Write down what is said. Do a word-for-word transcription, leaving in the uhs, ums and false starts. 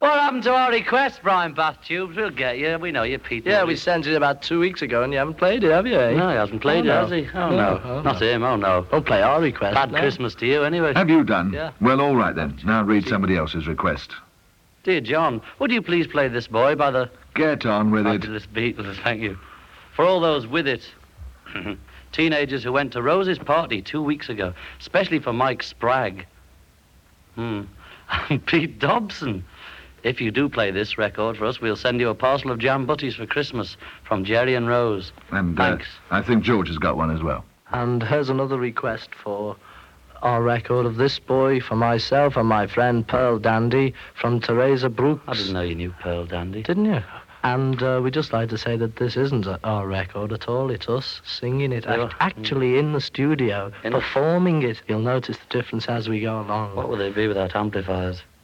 What happened to our request, Brian Bath Tubes? We'll get you. We know you, Pete. Yeah, Murray. we sent it about two weeks ago and you haven't played it, have you, eh? No, he hasn't played Oh, it, no. has he? Oh, No, no. oh, Not no. him, oh, no. Don't play our request. Bad no. Christmas to you, anyway. Have you done? Yeah. Well, all right then. Now read somebody else's request. Dear John, would you please play This Boy by the Get on with it. fabulous Beatles? Thank you. For all those with it. Teenagers who went to Rose's party two weeks ago, especially for Mike Spragg. Hmm. And Pete Dobson. If you do play this record for us, we'll send you a parcel of jam butties for Christmas from Jerry and Rose. And uh, Thanks. I think George has got one as well. And here's another request for our record of This Boy for myself and my friend Pearl Dandy from Teresa Brooks. I didn't know you knew Pearl Dandy. Didn't you? And uh, we'd just like to say that this isn't a, our record at all. It's us singing it, Yeah. act- actually in the studio, In it? performing it. You'll notice the difference as we go along. What would they be without amplifiers?